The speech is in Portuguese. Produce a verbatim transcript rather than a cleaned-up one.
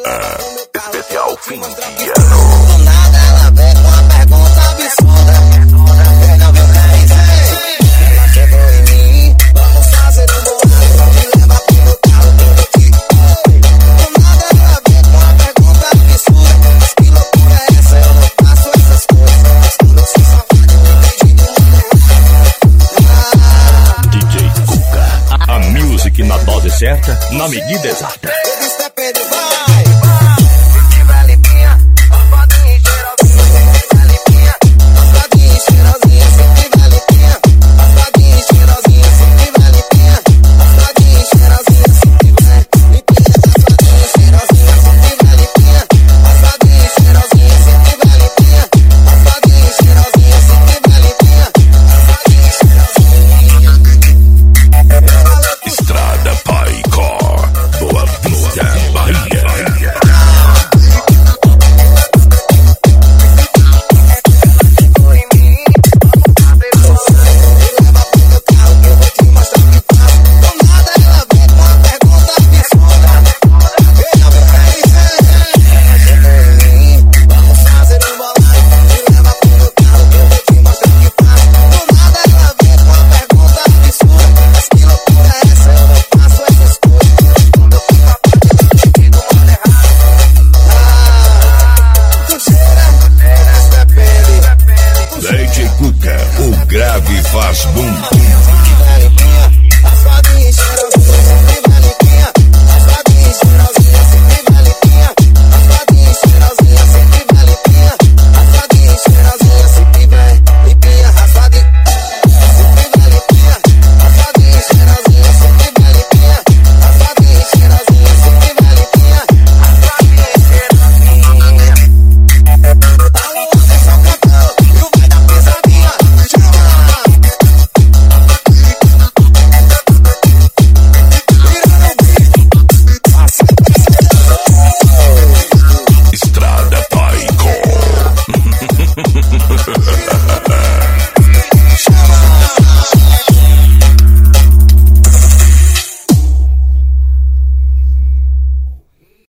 Especial fim de ano. Do nada ela vem com uma pergunta absurda. Quem não viu quer dizer. Ela chegou em mim, vamos fazer um bolado. Me leva pro meu carro todo aqui. Do nada ela vem com uma pergunta absurda. Mas que loucura é essa? Eu não faço essas coisas. Quando eu sou safado, eu entendi do mundo. D J Cuca, a music na dose certa, na medida exata.